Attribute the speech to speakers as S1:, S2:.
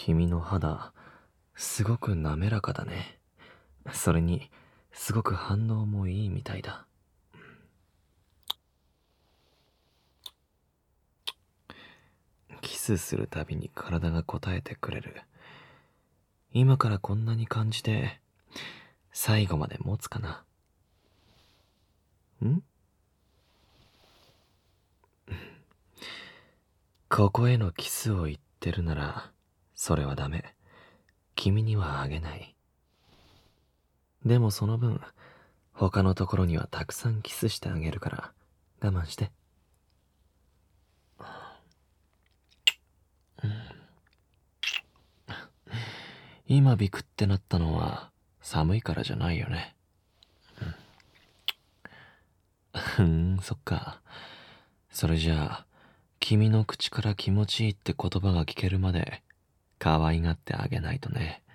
S1: 君の肌、すごく滑らかだね。それに、すごく反応もいいみたいだ。キスするたびに体が応えてくれる。今からこんなに感じて、最後まで持つかな。んここへのキスを言ってるなら、それはダメ。君にはあげない。でもその分、他のところにはたくさんキスしてあげるから、我慢して。今ビクってなったのは、寒いからじゃないよね。そっか。それじゃあ、君の口から気持ちいいって言葉が聞けるまで、可愛がってあげないとね。